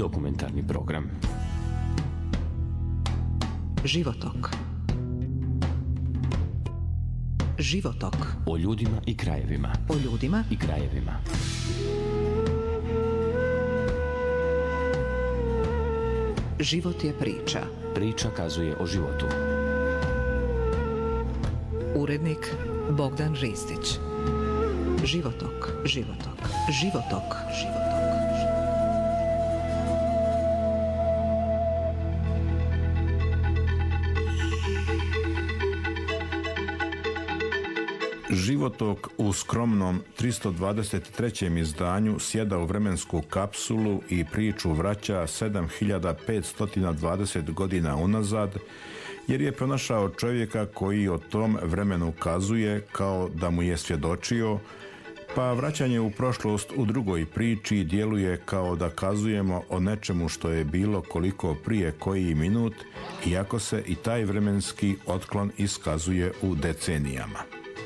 Dokumentarni program Životok. Životok. O ljudima i krajevima. O ljudima i krajevima. Život je priča. Priča kazuje o životu. Urednik Bogdan Ristić. Životok. Životok. Životok. Životok. Životok u skromnom 323. izdanju sjeda u vremensku kapsulu i priču vraća 7520 godina unazad, jer je pronašao čovjeka koji o tom vremenu kazuje kao da mu je svjedočio, pa vraćanje u prošlost u drugoj priči djeluje kao da kazujemo o nečemu što je bilo koliko prije koji minut, iako se i taj vremenski otklon iskazuje u decenijama.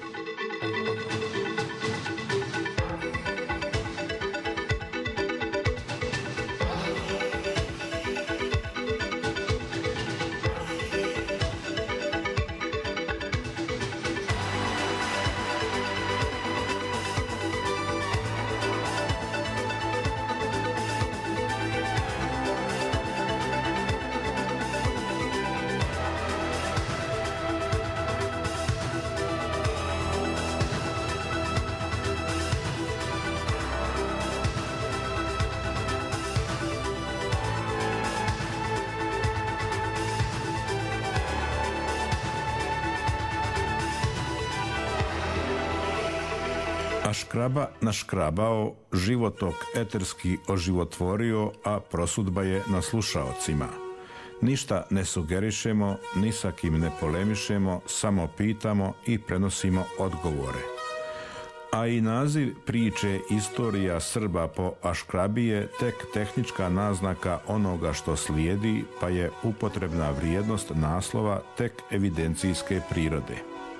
A škraba naškrabao, životok eterski oživotvorio, a prosudba je na slušaocima. Ništa ne sugerišemo, ni sa kim ne polemišemo, samo pitamo i prenosimo odgovore. A i naziv priče Istorija Srba po Aškrabi je tek tehnička naznaka onoga što slijedi, pa je upotrebna vrijednost naslova tek evidencijske prirode.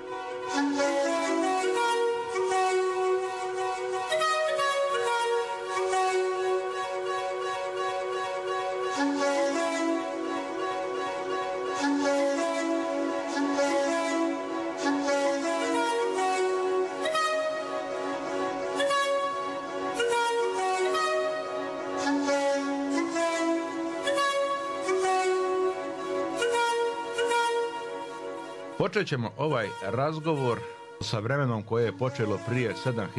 Počet ćemo ovaj razgovor sa vremenom koje je počelo prije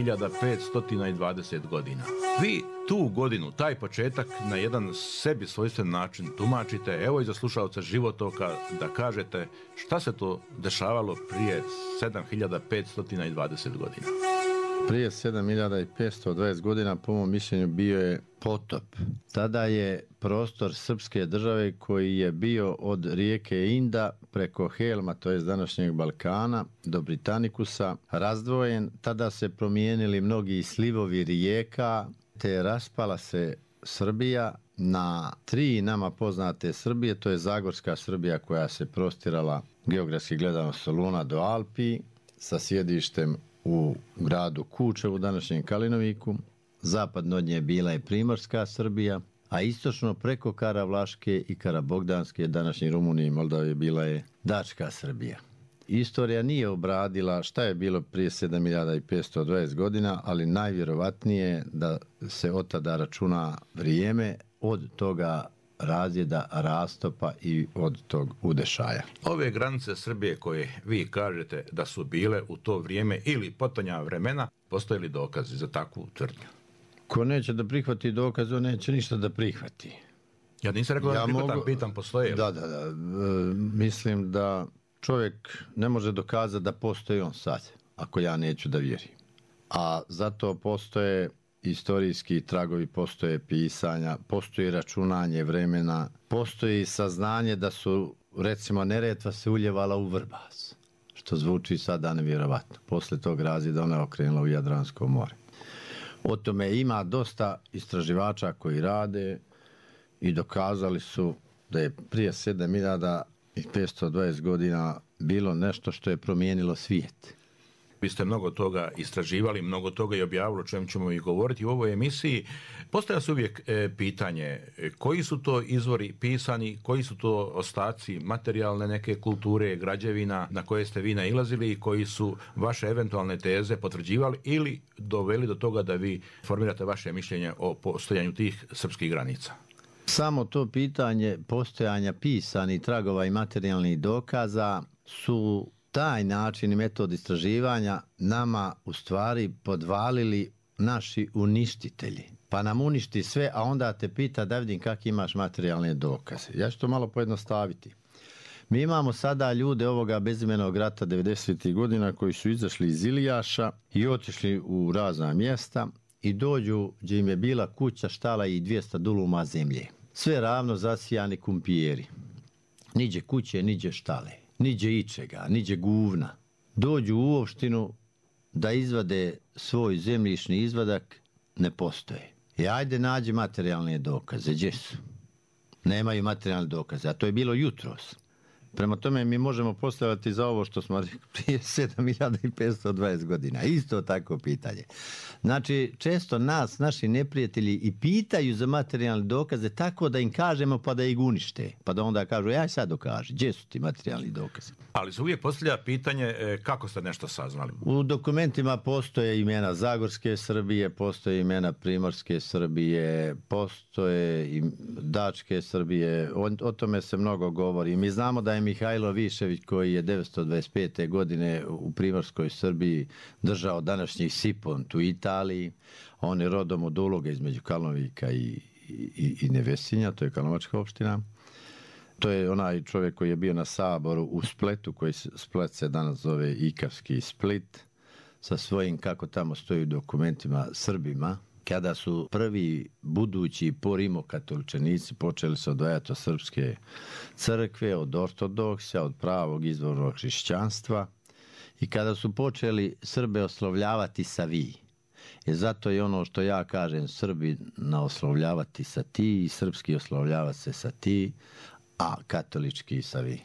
7520 godina. Vi tu godinu, taj početak na jedan sebi svojstven način tumačite, evo i za slušalce Životoka da kažete šta se to dešavalo prije 7520 godina. Prije 7520 godina, po mom mišljenju, bio je potop. Tada je prostor srpske države koji je bio od rijeke Inda preko Helma, to je današnjeg Balkana, do Britanikusa, razdvojen. Tada se promijenili mnogi slivovi rijeka, te raspala se Srbija na tri nama poznate Srbije. To je Zagorska Srbija koja se prostirala geografski gledano od Soluna do Alpi, sa sjedištem u gradu Kučevu, današnjem Kalinoviku. Zapadno od nje bila je Primorska Srbija, a istočno preko Karavlaške i Karabogdanske, današnji Rumuniji i Moldavije, bila je Dačka Srbija. Istorija nije obradila šta je bilo prije 7520 godina, ali najvjerovatnije je da se od tada računa vrijeme od toga razjeda, rastopa i od tog udešaja. Ove granice Srbije koje vi kažete da su bile u to vrijeme ili potonja vremena, postoje li dokazi za takvu tvrdnju? Ko neće da prihvati dokaz, on neće ništa da prihvati. Ja nisam rekao da prihvatam, pitam, postoje. Da. Mislim da čovjek ne može dokazati da postoji on sad, ako ja neću da vjerim. A zato postoje istorijski tragovi, postoje pisanja, postoji računanje vremena, postoji saznanje da su, recimo, Neretva se uljevala u Vrbas, što zvuči sada nevjerovatno. Posle tog razjeda ona je okrenula u Jadransko more. O tome ima dosta istraživača koji rade i dokazali su da je prije 7520 godina bilo nešto što je promijenilo svijet. Vi ste mnogo toga istraživali, mnogo toga i objavili, o čemu ćemo i govoriti u ovoj emisiji. Postavlja se uvijek pitanje koji su to izvori pisani, koji su to ostaci materijalne neke kulture, građevina na koje ste vi nailazili i koji su vaše eventualne teze potvrđivali ili doveli do toga da vi formirate vaše mišljenje o postojanju tih srpskih granica. Samo to pitanje postojanja pisanih tragova i materijalnih dokaza su taj način i metod istraživanja nama u stvari podvalili naši uništitelji. Pa nam uništi sve, a onda te pita da vidim kak imaš materijalne dokaze. Ja ću to malo pojednostaviti. Mi imamo sada ljude ovoga bezimenog rata 90. godina koji su izašli iz Ilijaša i otišli u razna mjesta i dođu gdje im je bila kuća, štala i 200 duluma zemlje. Sve ravno zasijani kumpijeri. Niđe kuće, niđe štale, niđe ičega, niđe guvna. Dođu u opštinu da izvade svoj zemljišni izvadak, ne postoje. I ajde nađi materijalne dokaze, gdje su? Nemaju materijalne dokaze, a to je bilo jutros. Prema tome mi možemo postaviti za ovo što smo rekli prije 7520 godina. Isto tako pitanje. Znači, često nas, naši neprijatelji i pitaju za materijalne dokaze tako da im kažemo pa da ih unište. Pa da onda kažu, ja sad dokaži, gdje su ti materijalni dokazi? Ali se uvijek postavlja pitanje kako ste nešto saznali? U dokumentima postoje imena Zagorske Srbije, postoje imena Primorske Srbije, postoje i Dačke Srbije, o tome se mnogo govori. Mi znamo da je Mihajlo Višević koji je 925. godine u Primorskoj Srbiji držao današnji Sipont u Italiji. On je rodom od Uloga između Kalnovika i Nevesinja, to je Kalnovačka opština. To je onaj čovjek koji je bio na saboru u Spletu, koji Splet se danas zove Ikavski Split, sa svojim, kako tamo stoji u dokumentima, Srbima. Kada su prvi budući porimokatoličanici počeli se odvajati od srpske crkve, od ortodoksija, od pravog izvornog hrišćanstva i kada su počeli Srbe oslovljavati sa vi. I zato je ono što ja kažem, Srbi na oslovljavati sa ti i srpski oslovljavati se sa ti, a katolički sa vi.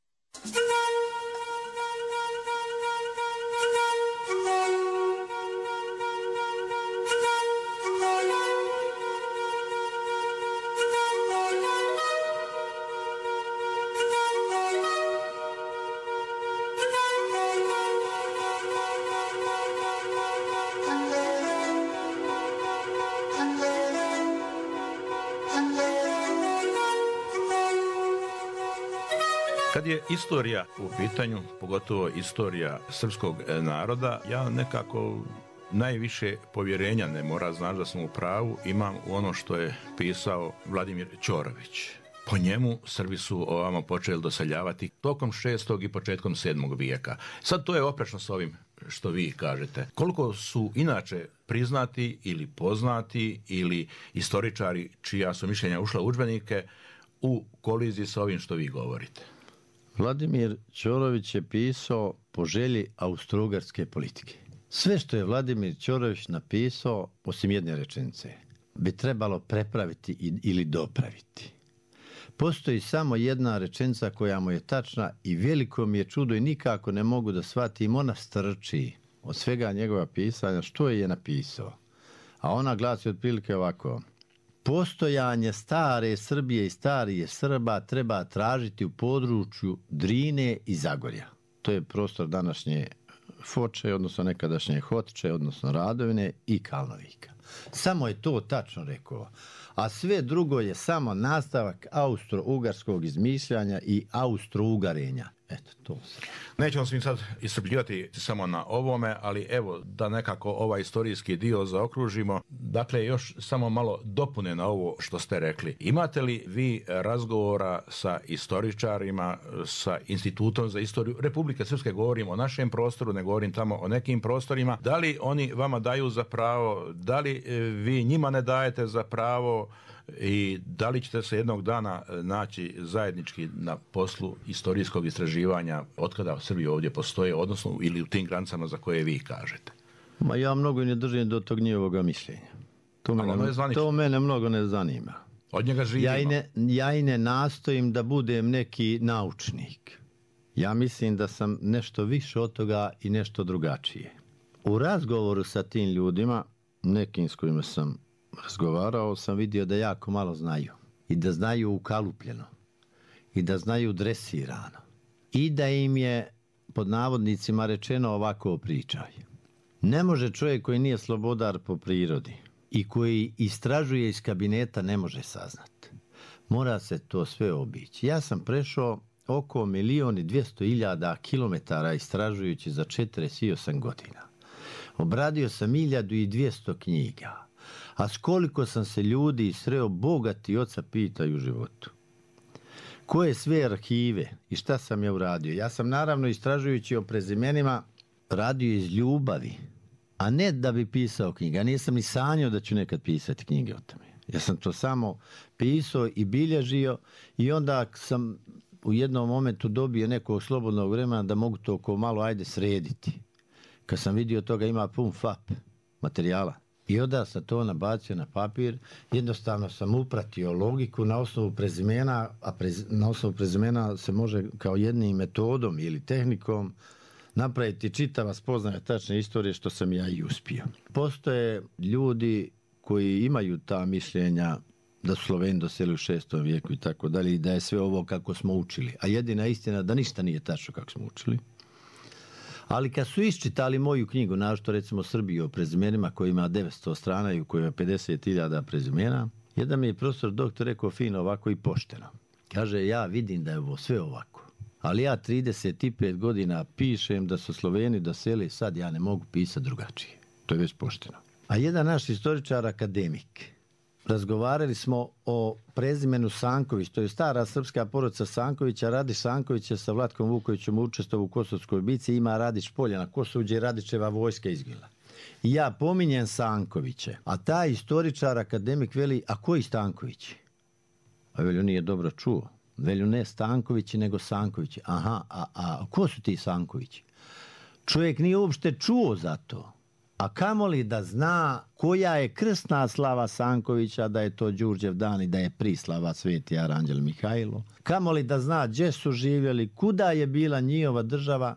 Kad je istorija u pitanju, pogotovo istorija srpskog naroda, ja nekako najviše povjerenja, ne mora znaći da sam u pravu, imam u ono što je pisao Vladimir Ćorović. Po njemu Srbi su ovamo počeli doseljavati tokom 6. i početkom 7. vijeka. Sad to je oprečno s ovim što vi kažete. Koliko su inače priznati ili poznati ili istoričari čija su mišljenja ušla u udžbenike u koliziji sa ovim što vi govorite? Vladimir Ćorović je pisao po želji austro-ugarske politike. Sve što je Vladimir Ćorović napisao, osim jedne rečenice, bi trebalo prepraviti ili dopraviti. Postoji samo jedna rečenica koja mu je tačna i veliko mi je čudo i nikako ne mogu da shvatim, ona strči od svega njegova pisanja što je napisao. A ona glasi otprilike ovako: postojanje stare Srbije i starije Srba treba tražiti u području Drine i Zagorja. To je prostor današnje Foče, odnosno nekadašnje Hotče, odnosno Radovine i Kalnovika. Samo je to tačno rekao. A sve drugo je samo nastavak austro-ugarskog izmišljanja i austro-ugarenja. Eto, to se. Nećemo se mi sad iscrpljivati samo na ovome, ali evo da nekako ovaj istorijski dio zaokružimo. Dakle, još samo malo dopune na ovo što ste rekli. Imate li vi razgovora sa istoričarima, sa Institutom za istoriju Republike Srpske, govorim o našem prostoru, ne govorim tamo o nekim prostorima, da li oni vama daju za pravo, da li vi njima ne dajete za pravo i da li ćete se jednog dana naći zajednički na poslu istorijskog istraživanja otkada Srbi ovdje postoje, odnosno ili u tim granicama za koje vi kažete? Ma ja mnogo ne držim do tog njihovoga mišljenja. To mene mnogo ne zanima. Od njega živimo. Ja i ne nastojim da budem neki naučnik. Ja mislim da sam nešto više od toga i nešto drugačije. U razgovoru sa tim ljudima, nekim s kojima sam razgovarao, sam vidio da jako malo znaju. I da znaju ukalupljeno. I da znaju dresirano. I da im je, pod navodnicima rečeno, ovako pričaj. Ne može čovjek koji nije slobodar po prirodi i koji istražuje iz kabineta ne može saznati. Mora se to sve obići. Ja sam prešao oko 1.200.000 kilometara istražujući za 48 godina. Obradio sam 1.200 knjiga. A s koliko sam se ljudi sreo bogati oca pitaju u životu. Koje sve arhive i šta sam ja uradio? Ja sam naravno istražujući o prezimenima radio iz ljubavi, a ne da bi pisao knjige. Ja nisam ni sanjao da ću nekad pisati knjige o tome. Ja sam to samo pisao i bilježio i onda sam u jednom momentu dobio nekog slobodnog vremena da mogu to ko malo ajde srediti. Kad sam vidio toga ima pun FAP materijala. I onda sam to nabacio na papir, jednostavno sam upratio logiku na osnovu prezimena, a na osnovu prezimena se može kao jednim metodom ili tehnikom napraviti čitava spoznaja tačne istorije, što sam ja i uspio. Postoje ljudi koji imaju ta mišljenja da su Sloveni doselili u 6. vijeku i tako dalje i da je sve ovo kako smo učili. A jedina istina da ništa nije tačno kako smo učili. Ali kad su iščitali moju knjigu, našto recimo Srbiju o prezimenima koji ima 900 strana i u kojoj je 50.000 prezimena, jedan mi je profesor doktor rekao fino ovako i pošteno. Kaže, ja vidim da je ovo sve ovako. Ali ja 35 godina pišem da su Sloveni doselili, sad ja ne mogu pisati drugačije. To je već pošteno. A jedan naš istoričar, akademik, razgovarali smo o prezimenu Sanković, to je stara srpska porodica Sankovića. Radiš Sanković je sa Vlatkom Vukovićem učestvovao u Kosovskoj bici, ima Radić polja na Kosovu gdje je Radićeva vojska izginula. I ja pominjem Sankoviće, a taj istoričar, akademik veli, a koji Stankovići? A velju nije dobro čuo. Velju ne Stankovići, nego Sankovići. Aha, a ko su ti Sankovići? Čovjek nije uopšte čuo za to. A kamoli da zna koja je krsna slava Sankovića, da je to Đurđev dan i da je prislava Sveti Aranđel Mihajlo. Kamoli da zna gdje su živjeli, kuda je bila njihova država,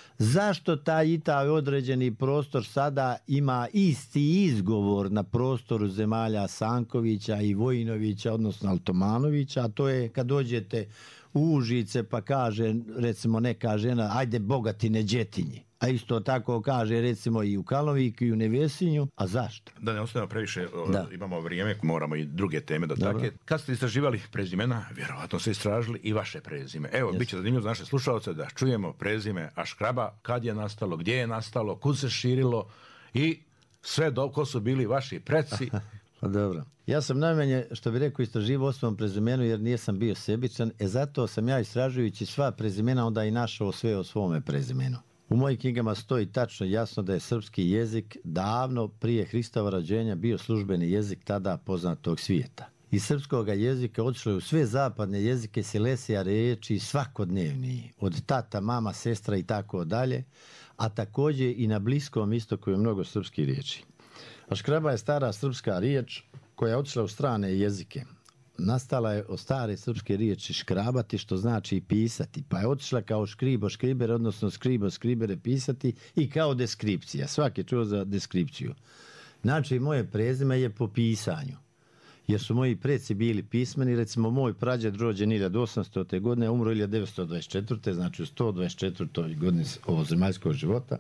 zašto taj i taj određeni prostor sada ima isti izgovor na prostoru zemalja Sankovića i Vojinovića, odnosno Altomanovića, a to je kad dođete u Užice pa kaže recimo neka žena ajde Bogatine Đetinji. A isto tako kaže recimo i u Kaloviku i u Nevesinju. A zašto? Da ne ostavimo previše, imamo vrijeme, moramo i druge teme dotakle. Kad ste istraživali prezimena, vjerovatno ste istražili i vaše prezime. Evo, bit će zanimljivo za naše slušalce da čujemo prezime Aškraba, kad je nastalo, gdje je nastalo, kud se širilo i sve ko su bili vaši preci. Pa dobro. Ja sam najmanje, što bi rekao, istraživao o svom prezimenu jer nisam bio sebičan. Zato sam ja istražujući sva prezimena onda i našao sve o svome prezimenu. U mojim knjigama stoji tačno jasno da je srpski jezik davno prije Hristova rođenja bio službeni jezik tada poznatog svijeta. Iz srpskog jezika odšlo je u sve zapadne jezike Silesija riječi svakodnevni, od tata, mama, sestra i tako dalje, a također i na Bliskom istoku je mnogo srpskih riječi. Aškraba je stara srpska riječ koja je odšla u strane jezike. Nastala je od stare srpske riječi škrabati, što znači pisati, pa je otišla kao škribo, škriber, odnosno skribo, skribere, pisati i kao deskripcija. Svaki je čuo za deskripciju. Znači, moje prezime je po pisanju, jer su moji preci bili pismeni. Recimo, moj prađed rođen 1800. godine, umro 1924. Znači, u 124. godini ovozemaljskog života.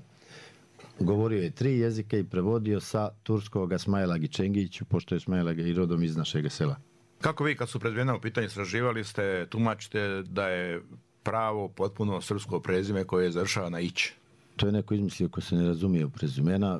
Govorio je 3 jezika i prevodio sa turskoga Smajla Gičengiću, pošto je Smajla i rodom iz našeg sela. Kako vi kad su prezimena u pitanju istraživali ste, tumačite da je pravo potpuno srpsko prezime koje završava na ić? To je neko izmislio ko se ne razumije u prezimena.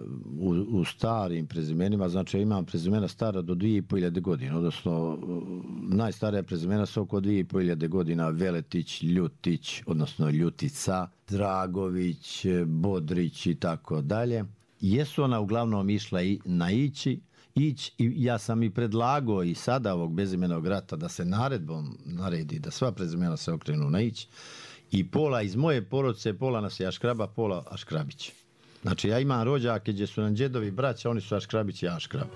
U starim prezimenima, znači ja imam prezimena stara do 2500 godina, odnosno najstarija prezimena su oko 2500 godina, Veletić, Ljutić, odnosno Ljutica, Dragović, Bodrić i tako dalje. Jesu ona uglavnom išla i na ići, i ja sam i predlagao i sada ovog bezimenog rata da se naredbom naredi da sva prezimena se okrenu na ić i pola iz moje porodice, pola nas je Aškraba, pola Aškrabić. Znači ja imam rođake gdje su nam džedovi braća, oni su Aškrabić i ja Aškrab.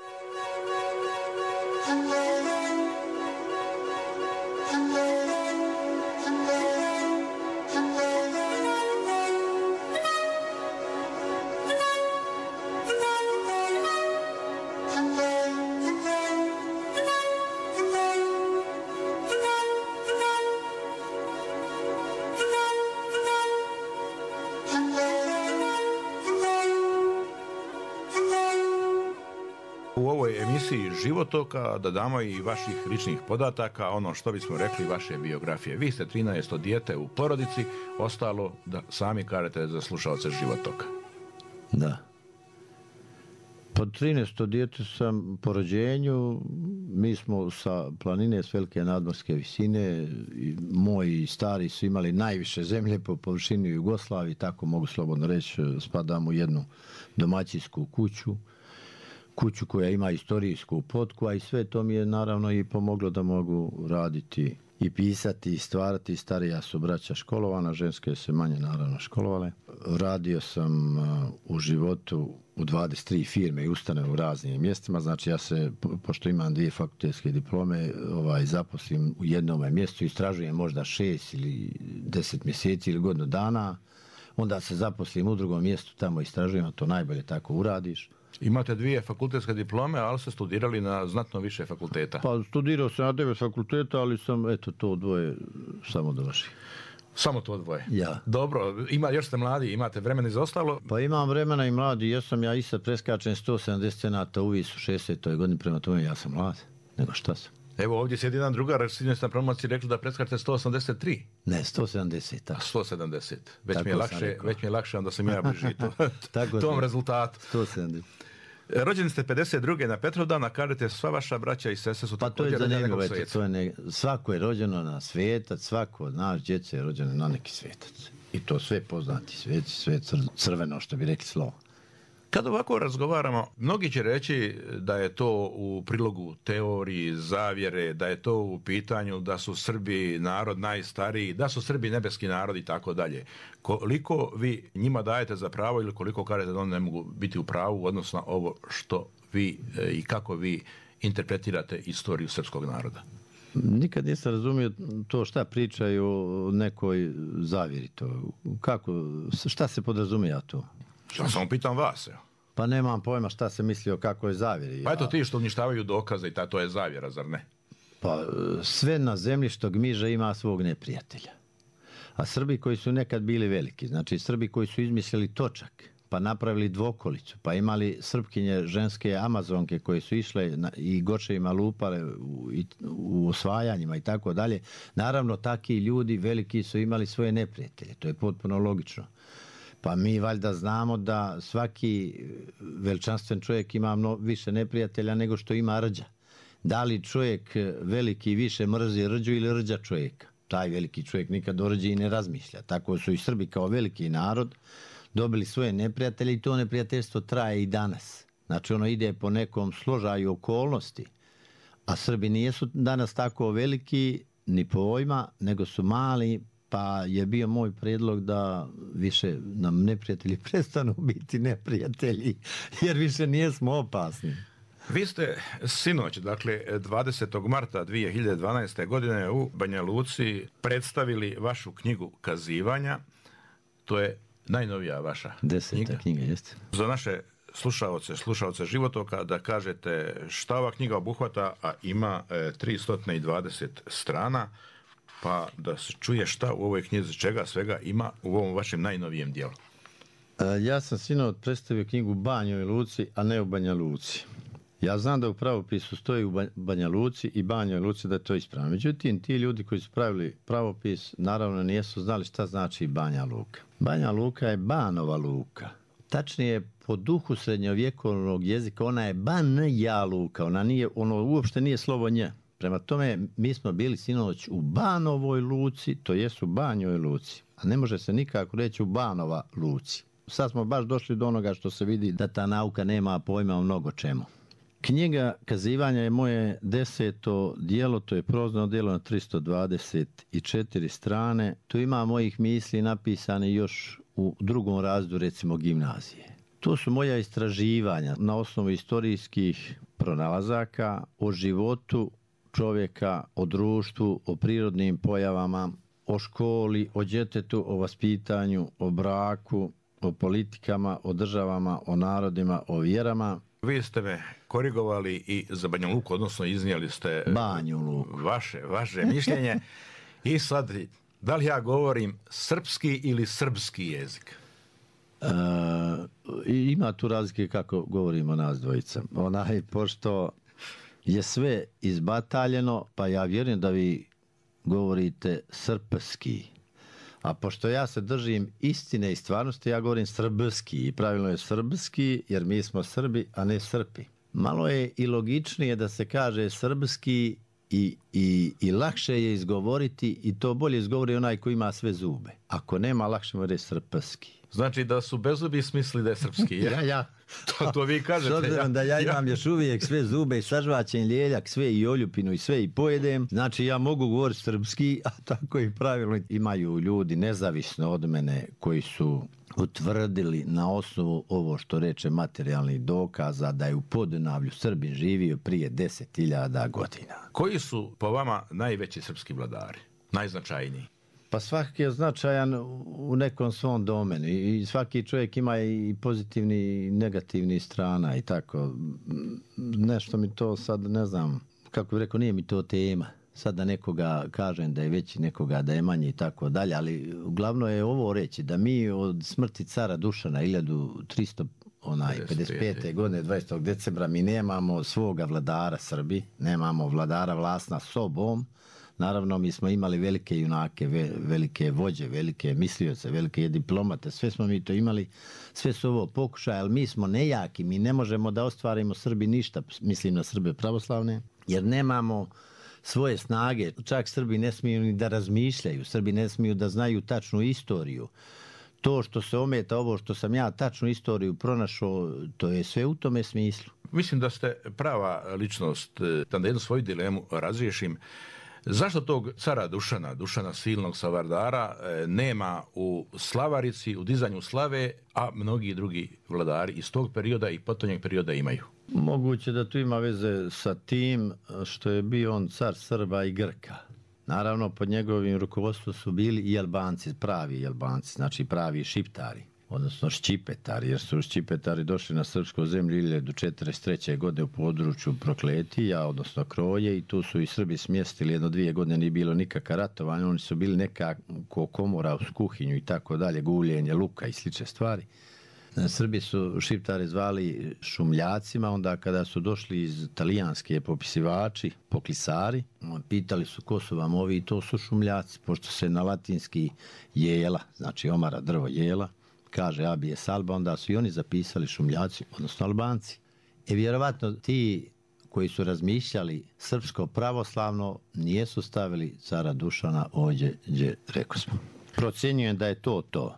ovoj emisiji Životoka da damo i vaših ličnih podataka, ono što bismo rekli vaše biografije. Vi ste 13. dijete u porodici, ostalo da sami kažete za slušaoce Životoka. Da. Pod 13. dijete sam po rođenju, mi smo sa planine s velike nadmorske visine, moji stari su imali najviše zemlje po površini u Jugoslaviji, tako mogu slobodno reći, spadam u jednu domaćinsku kuću koja ima istorijsku potku, a i sve to mi je naravno i pomoglo da mogu raditi i pisati i stvarati. Starija su braća školovana, ženske se manje naravno školovale. Radio sam u životu u 23 firme i ustanove u raznim mjestima, znači ja se, pošto imam 2 fakultetske diplome, zaposlim u jednom mjestu, istražujem možda 6 ili 10 mjeseci ili godinu dana, onda se zaposlim u drugom mjestu, tamo istražujem, a to najbolje tako uradiš. Imate 2 fakultetske diplome, ali ste studirali na znatno više fakulteta. Pa studirao sam na 9 fakulteta, ali sam to dvoje samo dovršio. Samo to dvoje? Ja. Dobro, još ste mladi, imate vremena za ostalo? Pa imam vremena i mladi, ja i sad preskačem 170 cenata u visu 60. godini, prema tome ja sam mlad. Nego šta sam? Evo ovdje sjedi jedan drugar, sinoć na promociji rekli da preskačete 183. Ne, 170. Tako. 170. Već tako mi je lakše, onda sam ja bliži tom rezultatu. 170. Rođeni ste 52. na Petrovdan, a kažete sva vaša braća i sestre su također rođene na nekom svijetu. Svako je rođeno na svijetac, svako od nas djece je rođeno na neki svijetac. I to sve poznati svijeci, sve crveno što bi rekli slovo. Kad ovako razgovaramo, mnogi će reći da je to u prilogu teoriji, zavjere, da je to u pitanju da su Srbi narod najstariji, da su Srbi nebeski narod i tako dalje. Koliko vi njima dajete za pravo ili koliko kažete da oni ne mogu biti u pravu, odnosno ovo što vi i kako vi interpretirate istoriju srpskog naroda? Nikad nisam razumio to šta pričaju o nekoj zavjeri. Šta se podrazumija to? Ja samo pitam vas, evo. Pa nemam pojma šta se misli o kakvoj zavjeri. Pa eto ti što uništavaju dokaze i to je zavjera, zar ne? Pa sve na zemlji što gmiža ima svog neprijatelja. A Srbi koji su nekad bili veliki, znači Srbi koji su izmislili točak, pa napravili dvokolicu, pa imali Srpkinje ženske Amazonke koje su išle i gočevima lupale u osvajanjima i tako dalje. Naravno, taki ljudi veliki su imali svoje neprijatelje. To je potpuno logično. Pa mi valjda znamo da svaki veličanstven čovjek ima više neprijatelja nego što ima rđa. Da li čovjek veliki više mrzi rđu ili rđa čovjeka? Taj veliki čovjek nikad o rđi i ne razmišlja. Tako su i Srbi kao veliki narod dobili svoje neprijatelje i to neprijateljstvo traje i danas. Znači ono ide po nekom složaju okolnosti. A Srbi nisu danas tako veliki ni pojma, nego su mali. Pa je bio moj prijedlog da više nam neprijatelji prestanu biti neprijatelji, jer više nijesmo opasni. Vi ste sinoć, dakle 20. marta 2012. godine u Banja Luci predstavili vašu knjigu Kazivanja. To je najnovija vaša 10. knjiga, jeste. Za naše slušaoce Životoka da kažete šta ova knjiga obuhvata, a ima 320 strana. Pa da se čuje šta u ovoj knjizi, čega svega ima u ovom vašem najnovijem dijelu. Ja sam sinoć predstavio knjigu Banjoj Luci, a ne u Banja Luci. Ja znam da u pravopisu stoji u Banja Luci i Banjoj Luci da je to ispravno. Međutim, ti ljudi koji su pravili pravopis, naravno nisu znali šta znači Banja Luka. Banja Luka je Banova Luka. Tačnije, po duhu srednjovjekovnog jezika, ona je Banja Luka. Ono uopšte nije slovo nje. Prema tome, mi smo bili sinoć u Banovoj Luci, to jest u Banjoj Luci. A ne može se nikako reći u Banova Luci. Sad smo baš došli do onoga što se vidi da ta nauka nema pojma o mnogo čemu. Knjiga Kazivanja je moje 10. dijelo, to je prozno dijelo na 324 strane. Tu ima mojih misli napisane još u drugom razredu, recimo gimnazije. To su moja istraživanja na osnovu istorijskih pronalazaka o životu čovjeka, o društvu, o prirodnim pojavama, o školi, o djetetu, o vaspitanju, o braku, o politikama, o državama, o narodima, o vjerama. Vi ste me korigovali i za Banja Luku, odnosno iznijeli ste Banju Luku. Vaše mišljenje. I sad, da li ja govorim srpski ili srbski jezik? I ima tu razlike kako govorimo nas dvojica. Pošto je sve izbataljeno, pa ja vjerujem da vi govorite srpski. A pošto ja se držim istine i stvarnosti, ja govorim srbski. I pravilno je srbski, jer mi smo Srbi, a ne Srpi. Malo je i logičnije da se kaže srpski i lakše je izgovoriti, i to bolje izgovori onaj koji ima sve zube. Ako nema, lakše mu reći srpski. Znači da su bezubi smislili da je srpski. Ja. To vi kažete. S obzirom da ja imam još uvijek sve zube i sažvaćen ljeljak, sve i oljupinu i sve i pojedem, znači ja mogu govoriti srpski, a tako i pravilno imaju ljudi nezavisno od mene koji su utvrdili na osnovu ovo što reče materijalnih dokaza da je u Podunavlju Srbin živio prije 10.000 godina. Koji su po vama najveći srpski vladari? Najznačajniji? Pa svaki je značajan u nekom svom domenu i svaki čovjek ima i pozitivni i negativni strana i tako. Nešto mi to sad ne znam, kako bih rekao, nije mi to tema. Sad da nekoga kažem da je veći, nekoga da je manji i tako dalje, ali uglavnom je ovo reći da mi od smrti cara Dušana 1355. godine 20. decembra mi nemamo svoga vladara Srbi, nemamo vladara vlast nad sobom. Naravno, mi smo imali velike junake, velike vođe, velike mislioce, velike diplomate, sve smo mi to imali, sve su ovo pokušaje, ali mi smo nejaki, mi ne možemo da ostvarimo Srbi ništa, mislim na Srbe pravoslavne, jer nemamo svoje snage, čak Srbi ne smiju ni da razmišljaju, Srbi ne smiju da znaju tačnu istoriju. To što se ometa, ovo što sam ja tačnu istoriju pronašao, to je sve u tome smislu. Mislim da ste prava ličnost, da jednu svoju dilemu razriješim. Zašto tog cara Dušana silnog savardara nema u slavarici, u dizanju slave, a mnogi drugi vladari iz tog perioda i potonjeg perioda imaju? Moguće da tu ima veze sa tim što je bio on car Srba i Grka. Naravno, pod njegovim rukovodstvom su bili i Albanci, pravi Albanci, znači pravi Šiptari, odnosno Šćipetari, jer su Šćipetari došli na srpsku zemlju 1043. godine u području Prokletija, odnosno Kroje, i tu su i Srbi smjestili 1-2 godine, nije bilo nikakva ratovanja, oni su bili nekako komora uz kuhinju i tako dalje, guljenje, luka i slične stvari. Srbi su Šiptari zvali šumljacima, onda kada su došli iz talijanske popisivači, poklisari, pitali su ko su vam ovi, i to su šumljaci, pošto se na latinski jela, znači omara, drvo jela, kaže abije salba, onda su i oni zapisali šumljaci, odnosno Albanci. I vjerovatno ti koji su razmišljali srpsko pravoslavno nijesu stavili cara Dušana ovdje gdje rekao smo. Procjenjujem da je to.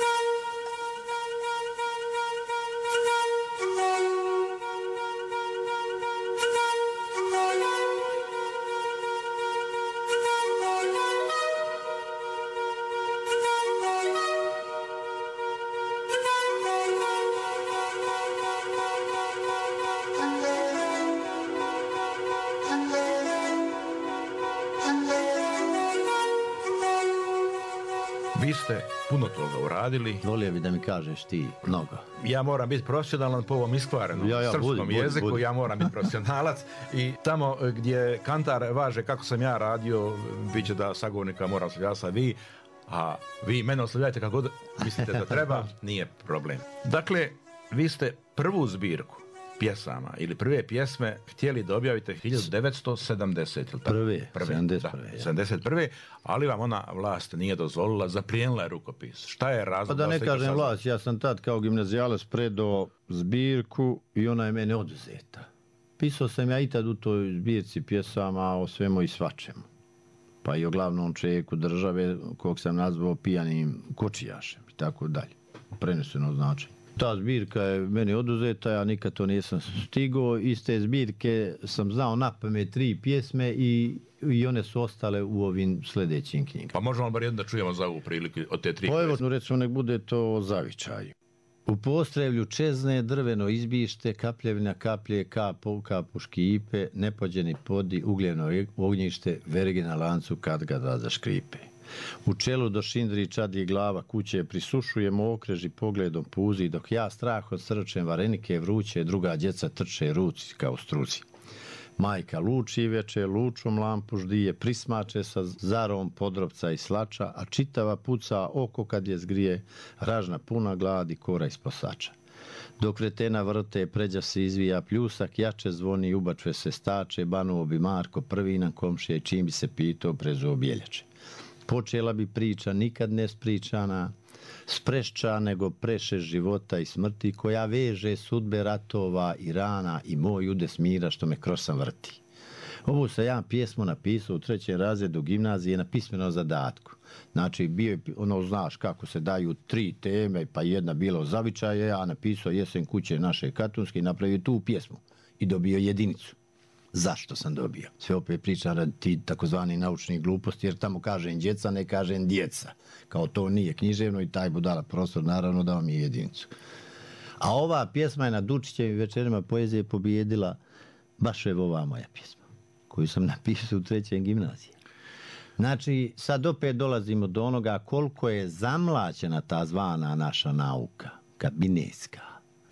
Vi ste puno toga uradili. Volio bi da mi kažeš ti mnogo. Ja moram biti profesionalan po ovom iskvarenom srpskom jeziku, ja moram biti profesionalac i tamo gdje kantar važe kako sam ja radio, bit će da sagovornika mora oslovljavati sa vi, a vi mene oslovljajte kako god mislite da treba, nije problem. Dakle, vi ste prvu zbirku pjesama ili prve pjesme htjeli da objavite 1970. Prve, 71. Ali vam ona vlast nije dozvolila, zaplijenila je rukopis. Šta je razlog? Pa da ne kažem vlast, ja sam tad kao gimnazijalac predao zbirku i ona je mene oduzeta. Pisao sam ja i tad u toj zbirci pjesama o svemu i svačemu. Pa i o glavnom čovjeku države kog sam nazvao pijanim kočijašem i tako dalje. Preneseno značenje. Ta zbirka je meni oduzeta, ja nikad to nisam stigao. Iz te zbirke sam znao napamet 3 pjesme i one su ostale u ovim sljedećim knjigama. Pa možemo bar jedno da čujemo za ovu priliku od te 3 pjesme. Pa evo, recimo, nek bude to o zavičaju. U Postrevlju čezne, drveno izbište, kapljevina kaplje, kapu škipe, nepođeni podi, ugljeno ognjište, verigi na lancu kad ga da zaškripe. U čelu do šindri čadi glava kuće, prisušujemo okreži pogledom puzi, dok ja strah od srčem varenike vruće, druga djeca trče ruci kao struci. Majka luči veče, lučom lampu ždije, prismače sa zarom podrobca i slača, a čitava puca oko kad je zgrije, ražna puna gladi kora isposača. Dok kretena vrte, pređa se izvija pljusak, jače zvoni, ubačve se stače, banuo bi Marko prvi na komšije i čim bi se pitao prezo objeljače. Počela bi priča nikad ne spričana, sprešća nego preše života i smrti, koja veže sudbe ratova i rana i moj udes mira što me krosan vrti. Ovu sam ja pjesmu napisao u 3. razredu gimnazije na pismenom zadatku. Znači, bio je, znaš kako se daju 3 teme, pa jedna bila o zavičaje, ja napisao Jesen kuće naše katunske i napravio tu pjesmu i dobio jedinicu. Zašto sam dobio? Sve opet pričam radi ti takozvani naučnih gluposti, jer tamo kažem djeca, ne kažem djeca. Kao to nije književno i taj budala prostor, naravno dao mi je jedinicu. A ova pjesma je na Dučićevim večerima poezije pobijedila baš evo ova moja pjesma, koju sam napisao u 3. gimnaziji. Znači, sad opet dolazimo do onoga koliko je zamlaćena ta zvana naša nauka, kabinetska.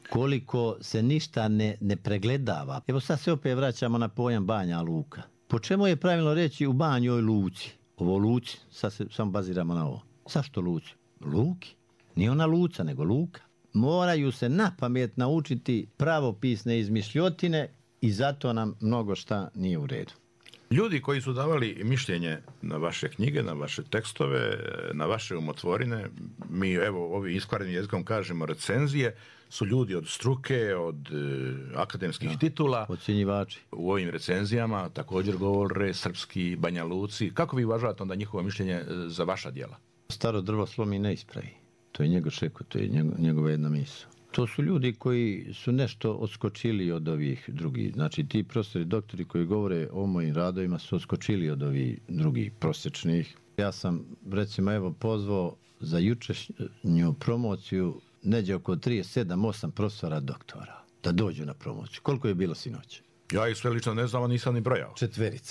Koliko se ništa ne pregledava. Evo sad se opet vraćamo na pojam Banja Luka. Po čemu je pravilno reći u Banjoj Luci? Ovo Luci, sad se samo baziramo na ovo. Zašto Luci? Luki. Nije ona Luca, nego Luka. Moraju se na pamet naučiti pravopisne izmišljotine i zato nam mnogo šta nije u redu. Ljudi koji su davali mišljenje na vaše knjige, na vaše tekstove, na vaše umotvorine, mi evo ovi iskvarenim jezikom kažemo recenzije, su ljudi od struke, od akademskih titula. Ocjenjivači. U ovim recenzijama također govore srpski Banja Luci. Kako vi uvažavate onda njihovo mišljenje za vaša djela? Staro drvo slomi ne ispravi. To je njegov šeko, to je njegova jedna misao. To su ljudi koji su nešto odskočili od ovih drugih. Znači, ti profesori, doktori koji govore o mojim radovima su odskočili od ovih drugih prosječnih. Ja sam, recimo, evo, pozvao za jučerašnju promociju neđe oko 37-8 profesora doktora da dođu na promociju. Koliko je bilo sinoć? Ja ih sve lično ne znam, a nisam ni brojao. 4.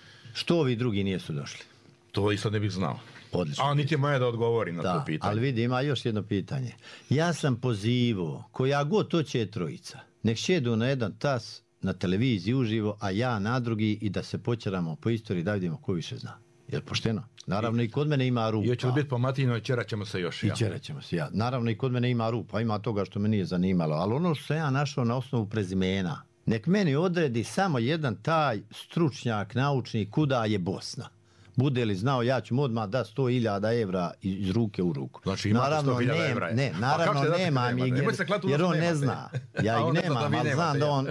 Što ovi drugi nisu došli? To isto ne bih znao. Odlično. A niti je moja da odgovorim na to pitanje. Ali vidi, ima još jedno pitanje. Ja sam pozivao, koja god to će trojica, nek šedu na jedan tas na televiziji uživo, a ja na drugi i da se počeramo po istoriji da vidimo ko više zna. Jel pošteno? Naravno i kod mene ima rupa. I hoće li biti po Matino i čerat ćemo se još. I čerat ćemo se, ja. Naravno i kod mene ima rupa, ima toga što me nije zanimalo. Ali ono što sam ja našao na osnovu prezimena, nek meni odredi samo jedan taj stručnjak, naučnik, kuda je Bosna. Bude li znao, ja ću mu odmah da 100.000 evra iz ruke u ruku. Znači imate 100.000 evra? Ne, naravno nema mi, jer on ne zna. Ja ih nemam, ali znam da on,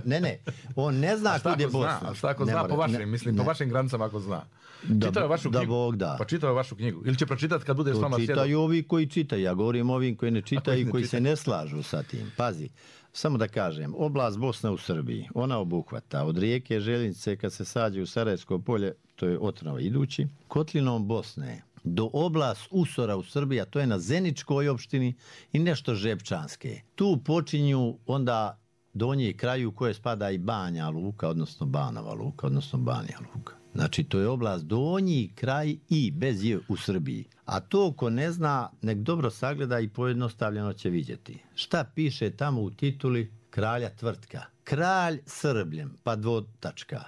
on ne zna kud je Bosna. A šta ako zna po vašim, mislim, po vašim granicama ako zna? Čitao vašu knjigu? Bog da. Pa čitao vašu knjigu? Ili će pročitati kad bude s vama sjedao? Čitaju ovi koji čitaju, ja govorim ovim koji ne čitaju i koji se ne slažu sa tim. Pazi. Samo da kažem, oblast Bosna u Srbiji, ona obuhvata od rijeke Željnice kad se sađe u Sarajevsko polje, to je Otrnova idući, kotlinom Bosne do oblast Usora u Srbiji, a to je na Zeničkoj opštini i nešto Žepčanske. Tu počinju onda donji kraju koje spada i Banja Luka, odnosno Banova Luka, odnosno Banja Luka. Znači, to je oblast donji kraj i bez je u Srbiji. A to ko ne zna, nek dobro sagleda i pojednostavljeno će vidjeti. Šta piše tamo u tituli kralja tvrtka? Kralj Srbljem, pa dvotačka.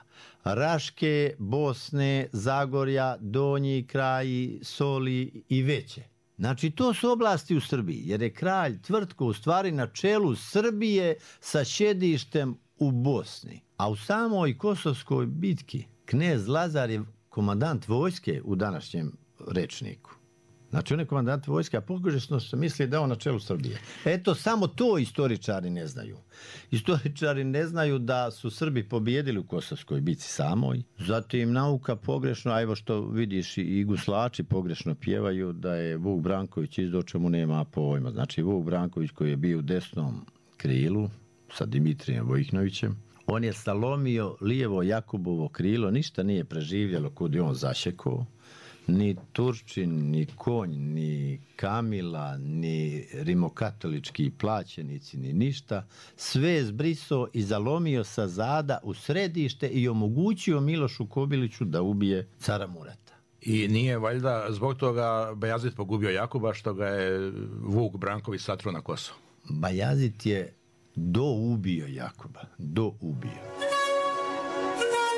Raške, Bosne, Zagorja, donji kraji, Soli i veće. Znači, to su oblasti u Srbiji, jer je kralj tvrtko u stvari na čelu Srbije sa sjedištem u Bosni. A u samoj Kosovskoj bitki knez Lazar je komandant vojske u današnjem rečniku. Znači, on je komandant vojske, a pogrešno se misli da je on na čelu Srbije. Eto, samo to istoričari ne znaju. Istoričari ne znaju da su Srbi pobijedili u Kosovskoj bitci samoj. Zatim nauka pogrešno, a evo što vidiš i guslači pogrešno pjevaju da je Vuk Branković izdao čemu nema pojma. Znači, Vuk Branković koji je bio u desnom krilu sa Dimitrijem Vojihnovićem, on je salomio lijevo Jakubovo krilo, ništa nije preživjelo kud je on zašekao. Ni Turčin, ni Konj, ni Kamila, ni rimokatolički plaćenici, ni ništa. Sve je zbrisao i zalomio sa zada u središte i omogućio Milošu Kobiliću da ubije cara Murata. I nije valjda zbog toga Bajazid pogubio Jakuba što ga je Vuk Branković satro na Kosovo? Bajazid je doubio Jakuba. Doubio.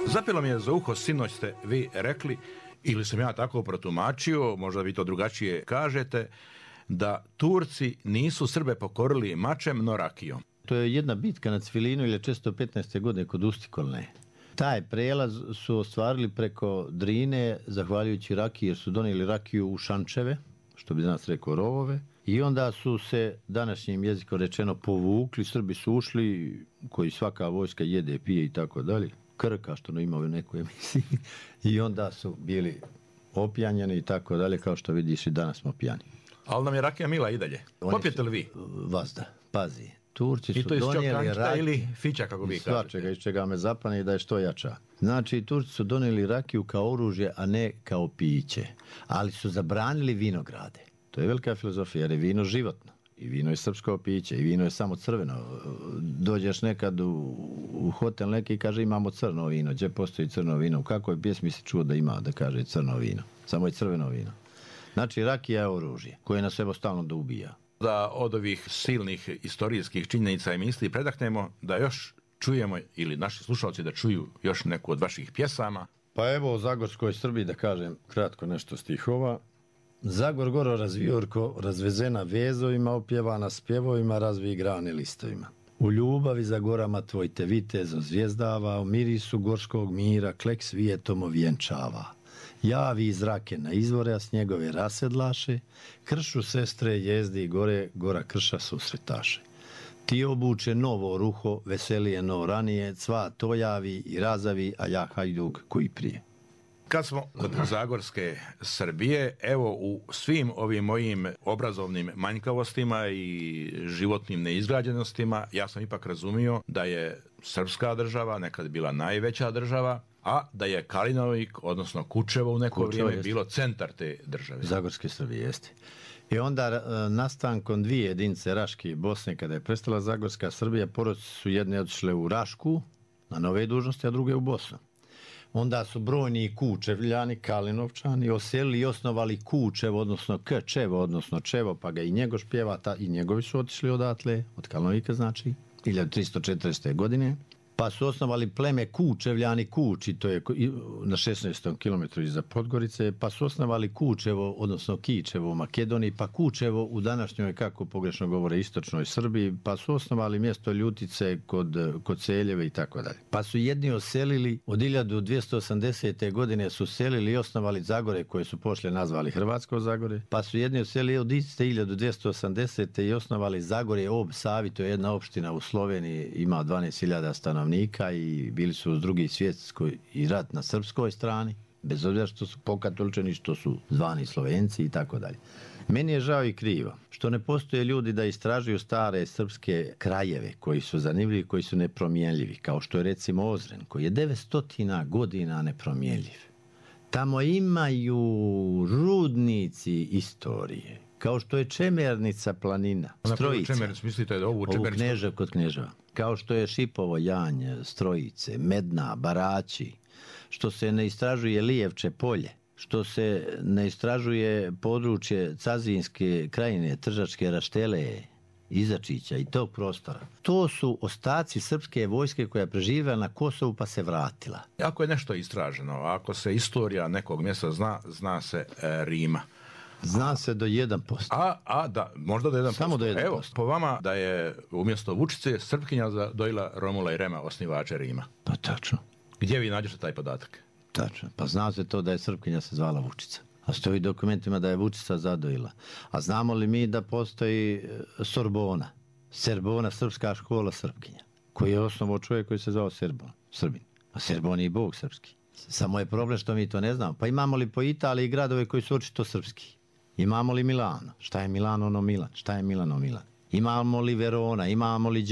Zapelo mi je za uho, sinoć ste vi rekli, ili sam ja tako protumačio, možda vi to drugačije kažete, da Turci nisu Srbe pokorili mačem, no rakijom. To je jedna bitka na Cvilinu 1415. godine kod Ustikolne. Taj prelaz su ostvarili preko Drine, zahvaljujući rakiji, jer su donijeli rakiju u šančeve, što bi danas rekao rovove, i onda su se, današnjim jezikom rečeno, povukli, Srbi su ušli, koji svaka vojska jede, pije i tako dalje, Krka, što ima u nekoj emisiji, i onda su bili opijanjeni i tako dalje, kao što vidiš i danas smo pijani. Ali nam je rakija mila i dalje. Popijete li vi? Vazda, pazi. Turci I su to iz donijeli čokančita rakiju ili fića, kako vi kažete? Svačega, iz čega me zapane i da je što jača. Znači, Turci su donijeli rakiju kao oružje, a ne kao piće. Ali su zabranili vinograde. To je velika filozofija, jer je vino životno. I vino je srpsko piće, i vino je samo crveno. Dođeš nekad u hotel neki i kaže imamo crno vino. Gdje postoji crno vino? U kakvoj pjesmi si čuo da ima da kaže crno vino? Samo je crveno vino. Znači, rakija je oružje koje nas evo stalno da ubija. Da od ovih silnih istorijskih činjenica i misli predahnemo, da još čujemo, ili naši slušalci da čuju još neku od vaših pjesama. Pa evo u Zagorskoj Srbiji da kažem kratko nešto stihova. Zagor goro razviorko, razvezena vezovima, opjevana spjevovima, razvi grane listovima. U ljubavi za gorama tvoj te vitezo zvijezdava, u mirisu gorskog mira klek svijetom ovjenčava. Javi iz rake na izvore, a snjegove rasedlaše, kršu sestre jezdi i gore, gora krša susretaše. Ti obuče novo ruho, veselije no ranije, cva to javi i razavi, a ja hajduk koji prije. Kad smo kod Zagorske Srbije, evo u svim ovim mojim obrazovnim manjkavostima i životnim neizgrađenostima, ja sam ipak razumio da je srpska država nekad bila najveća država, a da je Kalinovik, odnosno Kučevo u neko vrijeme bilo centar te države. Zagorske Srbije jeste. I onda nastankom dvije jedinice Raške i Bosne, kada je prestala Zagorska Srbija, porodice su jedne otišle u Rašku na nove dužnosti, a druge u Bosnu. Onda su brojni Kučevljani, Kalinovčani, oselili i osnovali Kučevo, odnosno Kčevo, odnosno Čevo, pa ga i Njegoš pjeva, i njegovi su otišli odatle, od Kalinovika znači, 1340. godine. Pa su osnovali pleme Kučevljani Kuči, to je na 16. kilometru iza Podgorice, pa su osnovali Kučevo, odnosno Kičevo u Makedoniji, pa Kučevo u današnjoj, kako pogrešno govore, istočnoj Srbiji, pa su osnovali mjesto Ljutice kod Seljeve i tako dalje. Pa su jedni oselili, od 1280. godine su selili i osnovali Zagore, koje su poslije nazvali Hrvatsko Zagore, pa su jedni oselili od iste 1280. i osnovali Zagore ob Savi, to je jedna opština u Sloveniji, ima 12.000 stanovnika i bili su uz Drugi svjetski i rat na srpskoj strani, bez obzira što su pokatoličeni, što su zvani Slovenci i tako dalje. Meni je žao i krivo što ne postoje ljudi da istražuju stare srpske krajeve koji su zanimljivi, koji su nepromjenljivi, kao što je recimo Ozren, koji je 900 godina nepromjenljiv. Tamo imaju rudnici istorije, kao što je Čemernica planina, Strojica. Čemernic, mislite da ovu Čemernicu? Knežev kod Kneževa. Kao što je Šipovo Janj, Strojice, Medna, Baraći, što se ne istražuje Lijevče polje, što se ne istražuje područje Cazinske krajine, Tržačke raštele, Izačića i tog prostora. To su ostaci srpske vojske koja je preživjela na Kosovu pa se vratila. Ako je nešto istraženo, ako se istorija nekog mjesta zna se Rima. Zna se do 1%. Da, možda do 1%. Samo do 1%. Evo, po vama da je umjesto Vučice Srpkinja zadojila Romula i Rema, osnivače Rima. Pa tačno. Gdje vi nađete taj podatak? Tačno. Pa zna se to da je Srpkinja se zvala Vučica. A stoji dokumentima da je Vučica zadojila. A znamo li mi da postoji Sorbona? Serbona, srpska škola Srpkinja. Koji je osnovao čovjek koji se zvao Srbin. A Serbon je i bog srpski. Samo je problem što mi to ne znamo. Pa imamo li po Italiji gradove koji su očito srpski? Imamo li Milano? Šta je Milano ono Milan? Šta je Milano Milan? Imamo li Verona? Imamo li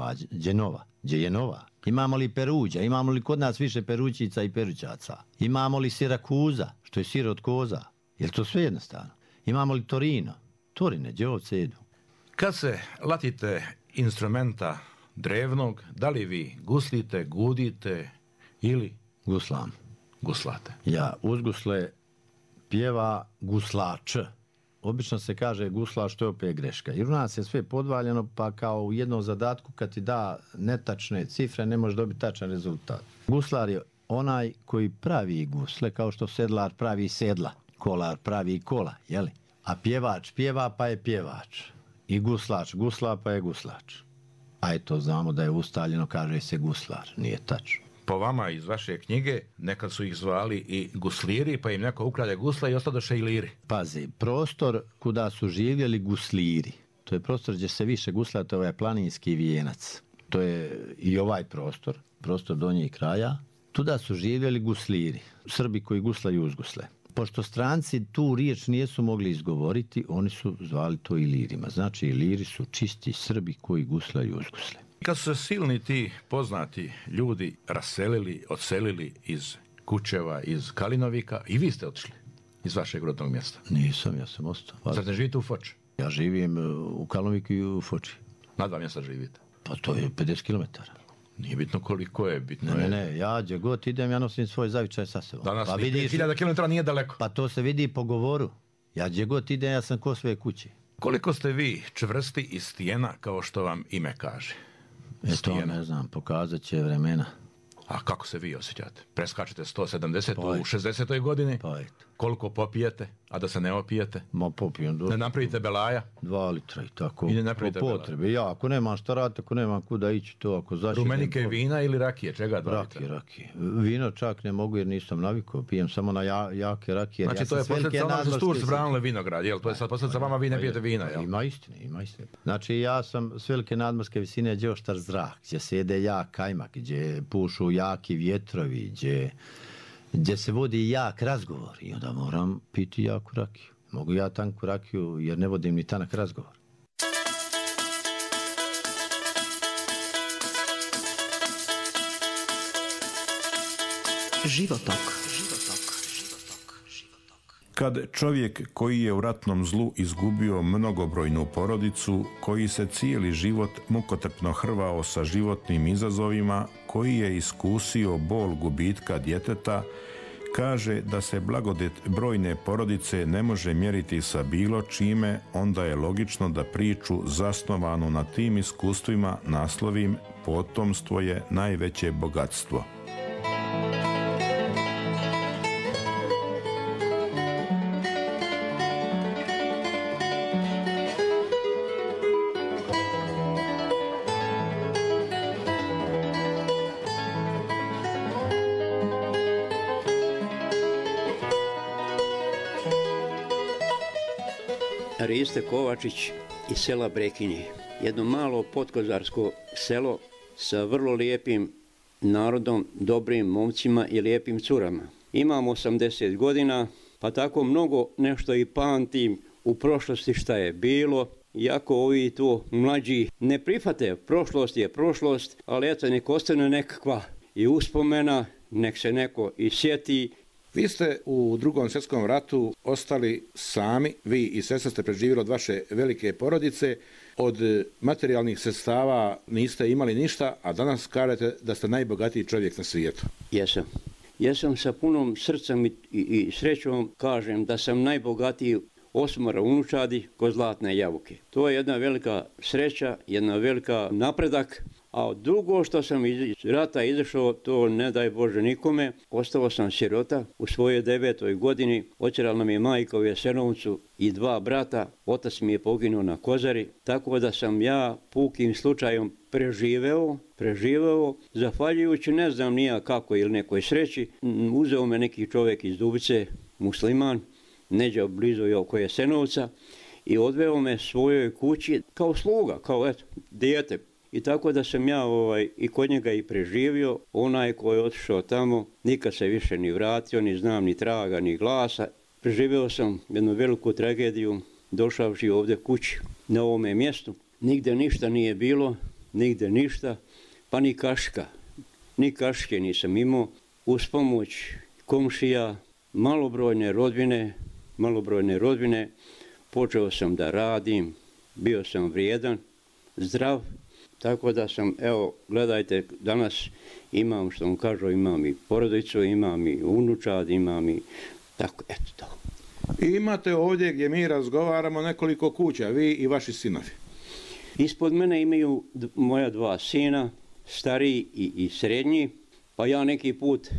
Genova? Imamo li Peruđa? Imamo li kod nas više Perućica i Perućaca? Imamo li Sirakuza, što je sir od koza? Je li to sve jednostavno? Imamo li Torino? Torine, gdje ovce jedu? Kad se latite instrumenta drevnog, da li vi guslite, gudite ili Guslam. Guslate? Ja uz gusle pjeva guslač. Obično se kaže gusla, što je opet greška. Jer u nas je sve podvaljeno, pa kao u jednom zadatku kad ti da netačne cifre ne možeš dobiti tačan rezultat. Guslar je onaj koji pravi gusle, kao što sedlar pravi sedla, kolar pravi kola, jeli? A pjevač pjeva pa je pjevač. I guslač gusla pa je guslač. A eto, znamo da je ustaljeno, kaže se guslar, nije tačno. Po vama iz vaše knjige nekad su ih zvali i gusliri, pa im neko ukrade gusla i ostadoše i liri. Pazi, prostor kuda su živjeli gusliri, to je prostor gdje se više gusla, to je planinski Vijenac. To je i ovaj prostor donjih kraja. Tuda su živjeli gusliri, Srbi koji guslaju uz gusle. Pošto stranci tu riječ nisu mogli izgovoriti, oni su zvali to i lirima. Znači, liri su čisti Srbi koji guslaju uz gusle. Kad su se silni ti poznati ljudi raselili, odselili iz Kučeva, iz Kalinovika, i vi ste otišli iz vašeg rodnog mjesta? Nisam, ja sam ostao. Zar ne živite u Foči? Ja živim u Kalinoviku i u Foči. Na 2 mjesta živite? Pa to je 50 km. Nije bitno koliko je, bitno je... Ne, ja gdje god idem, ja nosim svoj zavičaj sa sebom. Danas pa 5000 km nije daleko. Pa to se vidi po govoru. Ja gdje god idem, ja sam ko svoje kuće. Koliko ste vi čvrsti iz stijena, kao što vam ime kaže? To ne znam, pokazat će vremena. A kako se vi osjećate? Preskačete 170 u 60. godini? Pa eto. Koliko popijete, a da se ne opijete? Ma popijem dosta. Ne napravite belaja? 2 litra i tako. I ne napravite po potrebe. Ja, ako nemam šta raditi, ako nemam kuda ići, to ako zašedem... Rumenike vina ili rakije? Čega 2 litra? Rakije. Vino čak ne mogu jer nisam navikao. Pijem samo na jake rakije. Znači, to je posljedica ono što su Turci branili vinograd, jel? To je sad posljedica vama, vi ne pijete vina, jel? Ima istine. Znači, ja sam s velike nadmorske visine gdje oštar zrak, gdje sjede jak kajmak, gdje pušu jaki vjetrovi, gdje se vodi jak razgovor i onda moram piti jaku rakiju. Mogu ja tanku rakiju jer ne vodim ni tanak razgovor. Životok. Kad čovjek koji je u ratnom zlu izgubio mnogobrojnu porodicu, koji se cijeli život mukotrpno hrvao sa životnim izazovima, koji je iskusio bol gubitka djeteta, kaže da se blagodet brojne porodice ne može mjeriti sa bilo čime, onda je logično da priču zasnovanu na tim iskustvima naslovim "Potomstvo je najveće bogatstvo". Riste Kovačić iz sela Brekinje. Jedno malo podkozarsko selo sa vrlo lijepim narodom, dobrim momcima i lijepim curama. Imam 80 godina, pa tako mnogo nešto i pamtim u prošlosti šta je bilo. Iako ovi tu mlađi ne prihvate, prošlost je prošlost, ali eto nek ostane nekakva i uspomena, nek se neko i sjeti. Vi ste u Drugom svjetskom ratu ostali sami, vi i sestra ste preživjeli od vaše velike porodice, od materijalnih sredstava niste imali ništa, a danas kažete da ste najbogatiji čovjek na svijetu. Jesam sa punom srcem i srećom kažem da sam najbogatiji 8 unučadi kod Zlatne jabuke. To je jedna velika sreća, jedna velika napredak. A drugo što sam iz rata izašao, to ne daj Bože nikome, ostao sam sirota u svojoj 9. godini, otjerala nam je majka u Jasenovcu i 2 brata, otac mi je poginuo na Kozari, tako da sam ja pukim slučajem preživeo, zahvaljujući ne znam nija kako ili nekoj sreći, uzeo me neki čovjek iz Dubice, musliman, neđe blizu oko Jasenovca i odveo me svojoj kući kao sluga, kao dijete. I tako da sam ja i kod njega i preživio, onaj koji je otišao tamo, nikad se više ni vratio, ni znam ni traga, ni glasa. Preživio sam jednu veliku tragediju, došavši ovdje kući, na ovome mjestu. Nigdje ništa nije bilo, nigdje ništa, pa ni kaška. Ni kaške nisam imao. Uz pomoć komšija, malobrojne rodbine, počeo sam da radim, bio sam vrijedan, zdrav. Tako da sam, evo, gledajte, danas imam, što vam kažu, imam i porodicu, imam i unučad, imam i tako, eto to. I imate ovdje gdje mi razgovaramo nekoliko kuća, vi i vaši sinovi. Ispod mene imaju moja 2 sina, stariji i srednji, pa ja neki put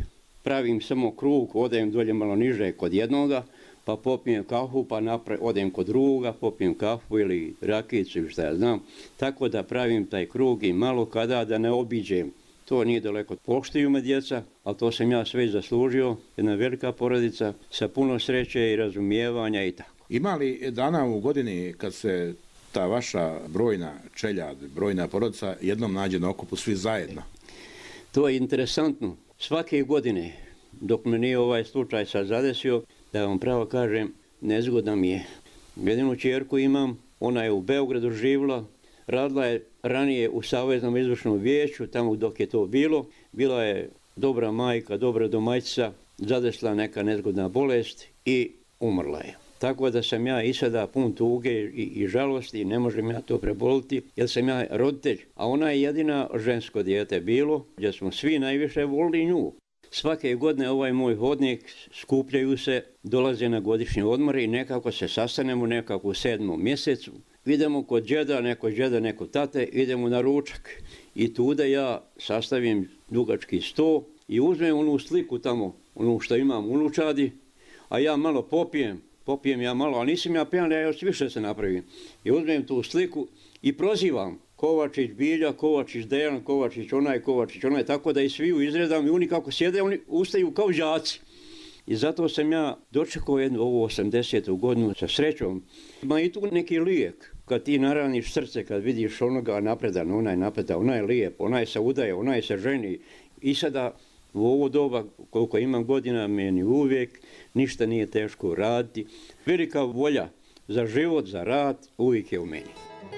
pravim samo krug, odem dolje malo niže kod jednoga, pa popijem kafu, pa odem kod druga, popijem kafu ili rakicu ili šta ja znam. Tako da pravim taj krug i malo kada da ne obiđem. To nije daleko. Poštuju me djeca, ali to sam ja sve zaslužio. Jedna velika porodica sa puno sreće i razumijevanja i tako. Ima li dana u godini kad se ta vaša brojna čeljad, brojna porodica jednom nađe na okupu svi zajedno? To je interesantno. Svake godine, dok me nije ovaj slučaj sad zadesio, da vam pravo kažem, nezgodna mi je. Jedinu čerku imam, ona je u Beogradu živjela, radila je ranije u Saveznom izvršnom vijeću, tamo dok je to bilo. Bila je dobra majka, dobra domajčica, zadesila neka nezgodna bolest i umrla je. Tako da sam ja i sada pun tuge i žalosti, ne možem ja to preboliti, jer sam ja roditelj, a ona je jedina žensko dijete bilo, gdje smo svi najviše volili nju. Svake godine ovaj moj hodnik skupljaju se, dolaze na godišnji odmor i nekako se sastanemo nekako u 7. mjesecu. Idemo kod džeda, neko tate, idemo na ručak. I tuda ja sastavim dugački sto i uzmem onu sliku tamo, onu što imam unučadi, a ja malo popijem ja malo, a nisam ja pijan, ja još više se napravim. I uzmem tu sliku i prozivam Kovačić Bilja, Kovačić Dejan, Kovačić onaj, tako da i sviju izredam i oni kako sjede, oni ustaju kao đaci. I zato sam ja dočekao ovu 80. godinu sa srećom. Ima i tu neki lijek. Kad ti naraniš srce, kad vidiš onoga napredan, onaj je lijep, onaj se udaje, onaj se ženi. I sada u ovo doba, koliko imam godina, meni uvijek ništa nije teško raditi. Velika volja za život, za rad, uvijek je u meni.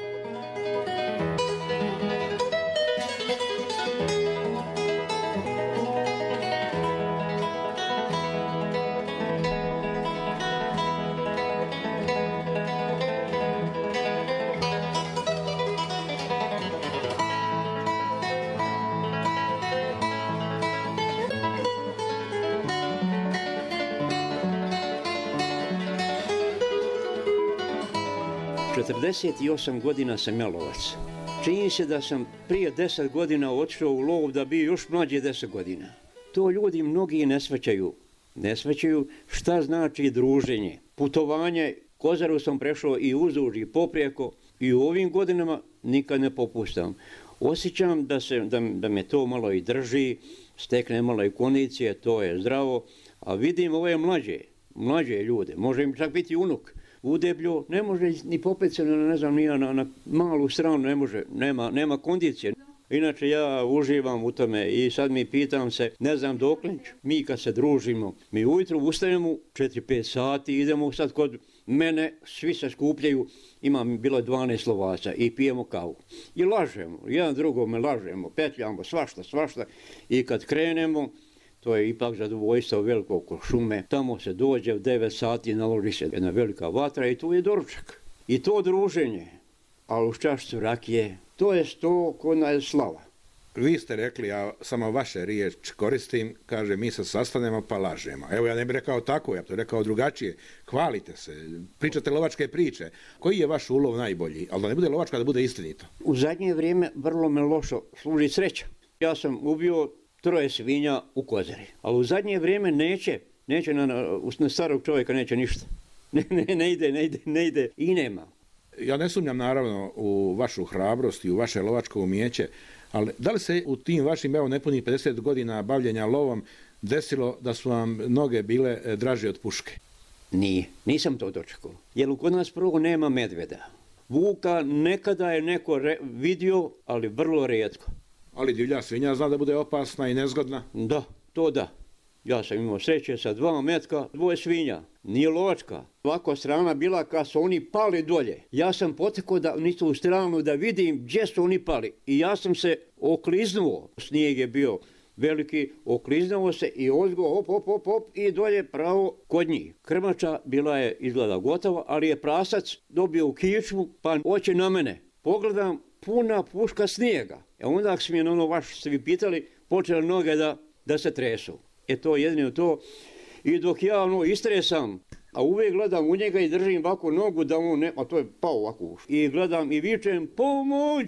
Sa 48 godina sam ja lovac. Čini se da sam prije 10 godina otišao u lov da bi još mlađe 10 godina. To ljudi mnogi ne shvaćaju. Ne shvaćaju šta znači druženje. Putovanje, Kozaru sam prešao i uzduž i poprijeko i u ovim godinama nikad ne popustam. Osjećam da me to malo i drži, stekne malo i kondicije, to je zdravo, a vidim ove mlađe ljude, može im čak biti unuk. Udebljo, ne može ni popet se, ne znam, na malu stranu, ne može, nema kondicije. Inače ja uživam u tome i sad mi pitam se, ne znam dokle ću. Mi kad se družimo, mi ujutro ustajemo 4-5 sati, idemo sad kod mene, svi se skupljaju, bilo 12 Slovaca i pijemo kavu. I lažemo, jedan drugome lažemo, petljamo, svašta. I kad krenemo, to je ipak zadovoljstvo veliko oko šume. Tamo se dođe u 9 sati, naloži se jedna velika vatra i tu je doručak. I to druženje, ali uz čašicu rakije, to je sto kona je slava. Vi ste rekli, ja samo vaše riječ koristim, kaže mi se sastanemo pa lažemo. Evo ja ne bih rekao tako, ja bih to rekao drugačije. Hvalite se, pričate lovačke priče. Koji je vaš ulov najbolji? Ali da ne bude lovačka, da bude istinito. U zadnje vrijeme vrlo me lošo služi sreća. Ja sam ubio 3 svinja u Kozari. Ali u zadnje vrijeme neće na starog čovjeka neće ništa. Ne ide i nema. Ja ne sumnjam naravno u vašu hrabrost i u vaše lovačko umijeće, ali da li se u tim vašim nepunih 50 godina bavljenja lovom desilo da su vam noge bile draže od puške? Nije, nisam to dočekao. Jer kod nas prvo nema medveda. Vuka nekada je neko vidio, ali vrlo rijetko. Ali divlja svinja zna da bude opasna i nezgodna? Da, to da. Ja sam imao sreće sa 2 metka, 2 svinja. Nije lovačka. Ovako strana bila kad su oni pali dolje. Ja sam potekao nisu u stranu da vidim gdje su oni pali. I ja sam se okliznuo. Snijeg je bio veliki, okliznuo se i ozgo hop i dolje pravo kod njih. Krmača bila je izgleda gotova, ali je prasac dobio u kičmu pa oće na mene. Pogledam, puna puška snijega. Onda su mi ste vi pitali, počele noge da se tresu. To jedino to. I dok ja istresam, a uvijek gledam u njega i držim ovako nogu da on ne, a to je pao ovako. I gledam i vičem, pomoć!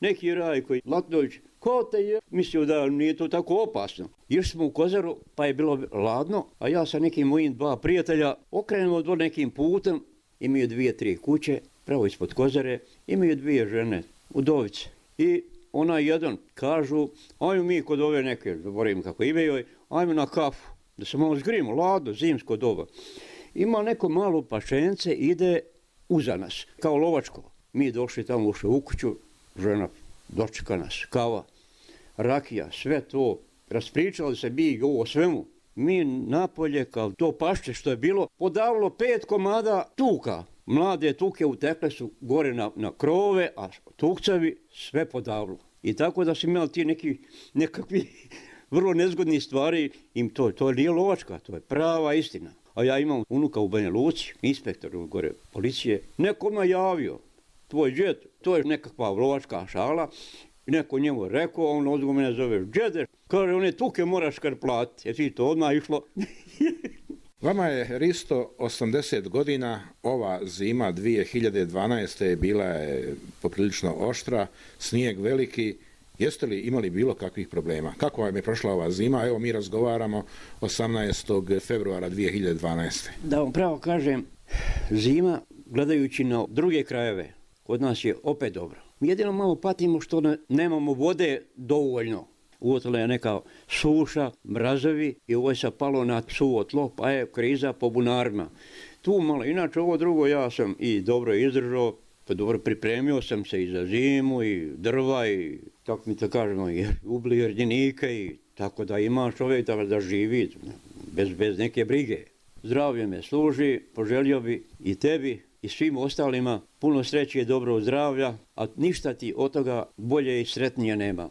neki Rajko Latnović, ko te je mislio da nije to tako opasno. Išli smo u Kozaru, pa je bilo ladno, a ja sa nekim mojim 2 prijatelja okrenemo do nekim putem, imaju 2-3 kuće, pravo ispod Kozare, imaju 2 žene, udovice. I onaj jedan kažu, ajmo mi kod ove neke, zaboravim kako ime joj, ajmo na kafu, da se malo zgrijemo, ladno, zimsko doba. Ima neko malo pašence, ide uza nas, kao lovačko. Mi došli tamo, ušli u kuću, žena dočeka nas, kava, rakija, sve to, raspričali se mi o svemu. Mi napolje, kao to pašće što je bilo, podavilo 5 komada tuka. Mlade tuke utekle su gore na krove, a tukcavi sve podavilo. I tako da su imali ti nekakvi vrlo nezgodni stvari, im to nije lovačka, to je prava istina. A ja imam unuka u Banja Luci, inspektor gore policije, neko me javio, tvoj džed, to je nekakva lovačka šala, neko njemu rekao, on odgo mene zove džede, kaže, one tuke moraš kar platiti, jer ti to odmah išlo. Vama je Risto 80 godina, ova zima 2012. bila je poprilično oštra, snijeg veliki. Jeste li imali bilo kakvih problema? Kako vam je prošla ova zima? Evo mi razgovaramo 18. februara 2012. Da vam pravo kažem, zima, gledajući na druge krajeve, kod nas je opet dobro. Mi jedino malo patimo što nemamo vode dovoljno. Uotila je neka suša, mrazovi i ovo je sad palo na suvo tlo, pa je kriza po bunarima. Tu malo, inače ovo drugo ja sam i dobro izdržao, pa dobro pripremio sam se i za zimu i drva i tako mi to kažemo, i ubljerđenika i tako da ima čovjek da živi bez neke brige. Zdravlje me služi, poželio bi i tebi i svim ostalima puno sreće i dobro zdravlja, a ništa ti od toga bolje i sretnije nema.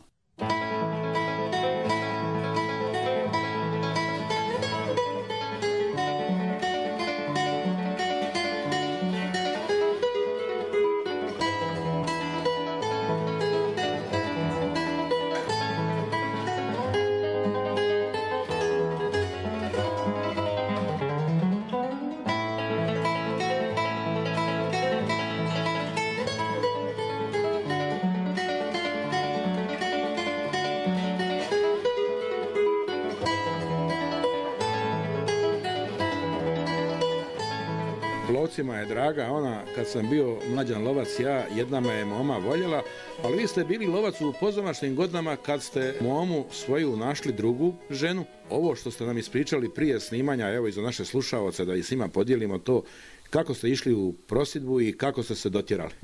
Lovcima je draga ona, kad sam bio mlađan lovac ja, jedna me je moma voljela, ali vi ste bili lovac u pozamašnim godinama kad ste momu svoju našli drugu ženu. Ovo što ste nam ispričali prije snimanja, evo i za naše slušaoce da i s njima podijelimo to, kako ste išli u prosidbu i kako ste se dotjerali?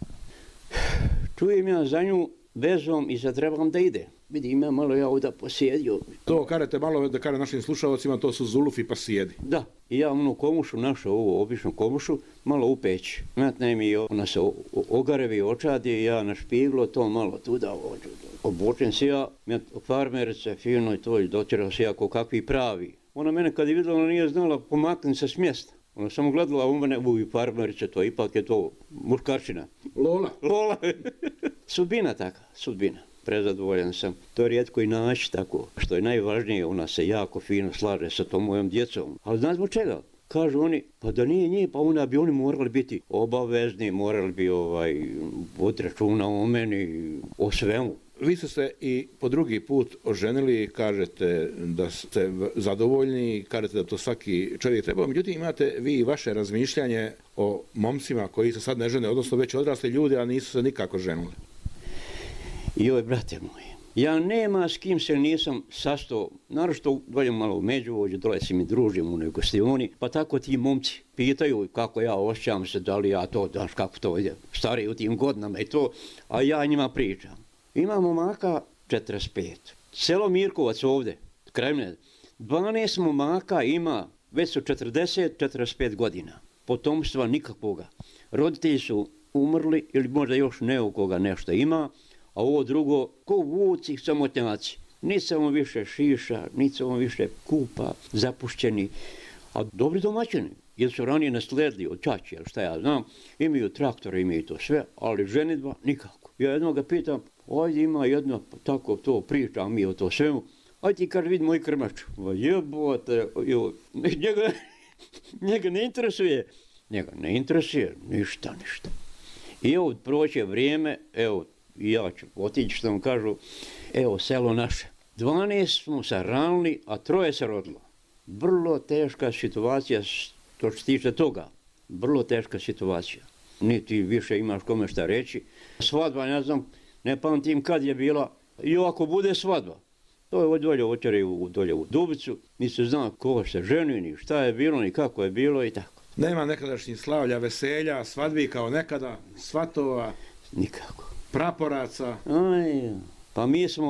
Čujem ja za nju vezom i sad trebam da ide. Vidim ja malo ja ovdje posjedio. To karete malo da kare našim slušalcima, to su zulufi pa sjedi. Da, i ja onu komušu našu, ovu običnu komušu, malo upeći. Metne mi ona se ogarevi očadi i ja na špiglo to malo tuda obočem se ja, farmerice fino i to i dotjerao se ja ko kakvi pravi. Ona mene kad je vidjela, ona nije znala pomaknuti se s mjesta. Ona samo gledala u mene, u farmerice, to ipak je to muškarčina. Lola. Sudbina taka, sudbina. Prezadovoljan sam. To je rijetko i naći tako. Što je najvažnije, ona se jako fino slaže sa tom mojom djecom. Ali znaš zbog čega? Kažu oni, pa da nije nje, pa onda bi oni morali biti obavezni, morali bi voditi računa o meni, o svemu. Vi ste se i po drugi put oženili, kažete da ste zadovoljni, kažete da to svaki čovjek treba, međutim imate vi i vaše razmišljanje o momcima koji se sad ne žene, odnosno već odrasli ljudi, a nisu se nikako ženili. Joj, brate moji, ja nema s kim se nisam sastao, naročito dođem malo u Međuvođu, dole se mi družim u nekoj gostioni, pa tako ti momci pitaju kako ja osjećam se, da li ja to, znaš kako to je, stariji u tim godinama i to, a ja njima pričam. Ima momaka 45, selo Mirkovac ovdje, kraj mene, 12 momaka ima, već su 40-45 godina, potomstva nikakvoga. Roditelji su umrli ili možda još ne u koga nešto ima, a ovo drugo, ko vuci samotnjaci. Ni samo više šiša, ni samo više kupa, zapušćeni, a dobri domaćini. Jer su ranije nasledili od čači, ili šta ja znam, imaju traktore, imaju to sve, ali ženidba nikako. Ja jednog ga pitam, ajde ima jedno, tako to pričam mi o to svemu, ajde ti kaže vidi moj krmač. Jebote, njega ne interesuje. Njega ne interesuje, ništa. I evo proće vrijeme, evo, i ja ću otići što vam kažu, evo selo naše. 12 smo se ranili, a 3 se rodilo. Vrlo teška situacija što se tiče toga. Vrlo teška situacija. Niti više imaš kome šta reći. Svadba, ne znam, ne pamtim kad je bila. I ako bude svadba, to je dolje očaraju dolje u Dubicu. Ni se zna ko se ženi, ni šta je bilo, ni kako je bilo i tako. Nema nekadašnjih slavlja, veselja, svadbi kao nekada, svatova, Nikako. praporaca. Aj, pa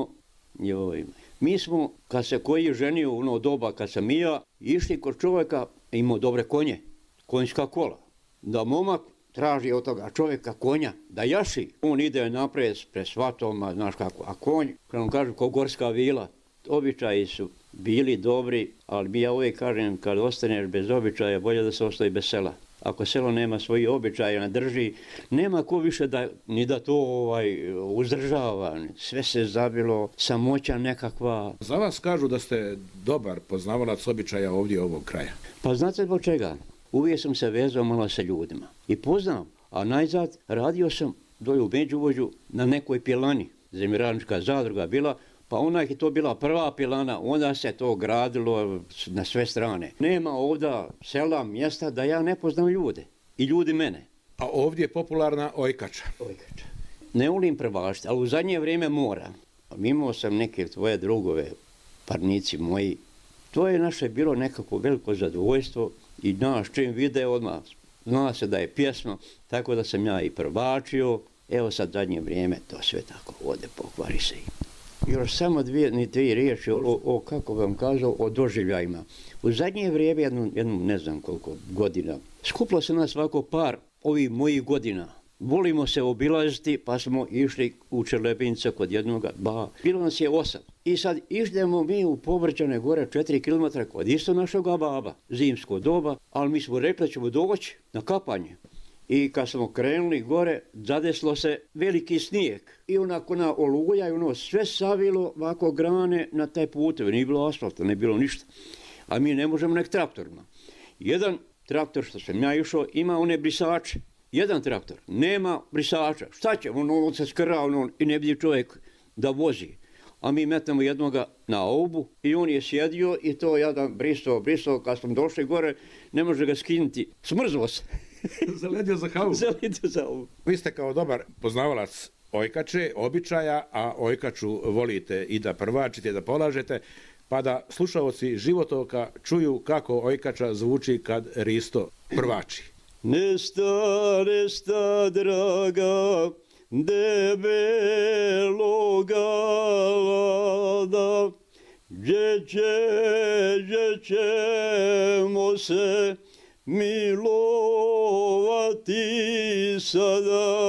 mi smo, kad se koji ženio u ono doba kad sam i ja, išli kod čovjeka, imao dobre konje, konjska kola. Da momak traži od toga čovjeka konja, da jaši. On ide naprijed pred svatom, znaš kako, a konj, kad on kaže, ko gorska vila. Običaji su bili dobri, ali ja uvijek kažem, kad ostaneš bez običaja, bolje da se ostaje bez sela. Ako selo nema svojih običaja, ne drži, nema ko više da to uzdržava. Sve se zabilo, samoća nekakva. Za vas kažu da ste dobar poznavalac običaja ovdje ovog kraja. Pa znate zbog čega? Uvijek sam se vezao malo sa ljudima. I poznam, a najzad radio sam dolje u Međuvođu na nekoj pilani. Zemljoradnička zadruga bila, pa ona je to bila prva pilana, onda se to gradilo na sve strane. Nema ovdje sela, mjesta da ja ne poznam ljude i ljudi mene. A ovdje je popularna ojkača. Ne volim prevažiti, ali u zadnje vrijeme moram. Imao sam neke tvoje drugove, parnici moji. To je naše bilo nekako veliko zadovoljstvo i naš čim vide odmah. Zna se da je pjesma, tako da sam ja i prevačio. Evo sad zadnje vrijeme to sve tako ode, pokvari se. Još samo dvije riječi kako vam kazao, o doživljajima. U zadnje vrijeme, jednu ne znam koliko godina, skupilo se nas ovako par ovih mojih godina. Volimo se obilaziti, pa smo išli u Čerlepince kod jednoga, bilo nas je 8. I sad idemo mi u Povrćane gore 4 km kod isto našega baba, zimsko doba, ali mi smo rekli da ćemo doći na kapanje. I kad smo krenuli gore, zadeslo se veliki snijeg. I onako na oluja i sve savilo ovako grane na taj puteve. Nije bilo asfalta, ne bilo ništa. A mi ne možemo nek traktorima. Jedan traktor što sam ja išao ima one brisače. Jedan traktor nema brisača. Šta će? On se skrava i ne vidi čovjek da vozi. A mi metnemo jednoga na obu i on je sjedio i to ja brisao. Kad smo došli gore, ne može ga skinuti. Smrzlo se. Zaledio za havu. Zaledio za havu. Vi ste kao dobar poznavalac ojkače, običaja, a ojkaču volite i da prvačite, da polažete, pa da slušaoci Životoka čuju kako ojkača zvuči kad Risto prvači. Nesta, draga, debeloga lada, gdje ćemo se milovati sada.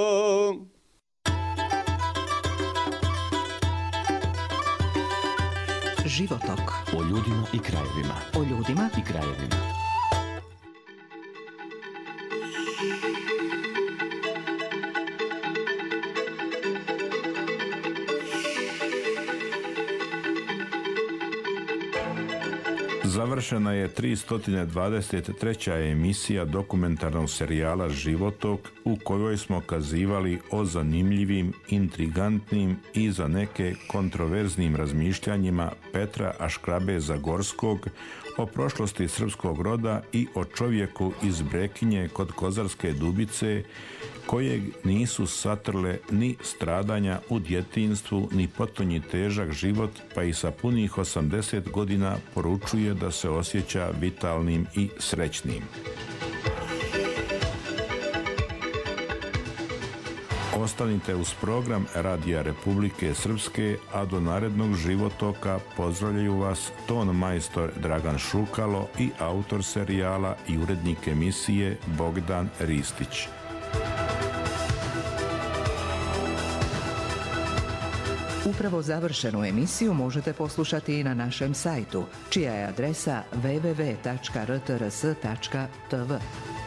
Životok. O ljudima i krajevima. O ljudima I krajevima. Završena je 323. emisija dokumentarnog serijala Životok u kojoj smo kazivali o zanimljivim, intrigantnim i za neke kontroverznim razmišljanjima Petra Aškrabe Zagorskog o prošlosti srpskog roda i o čovjeku iz Brekinje kod Kozarske Dubice kojeg nisu satrle ni stradanja u djetinjstvu ni potonji težak život, pa i sa punih 80 godina poručuje da se osjeća vitalnim i srećnim. Ostanite uz program Radija Republike Srpske, a do narednog Životoka pozdravljaju vas ton majstor Dragan Šukalo i autor serijala i urednik emisije Bogdan Ristić. Upravo završenu emisiju možete poslušati i na našem sajtu, čija je adresa www.rtrs.tv.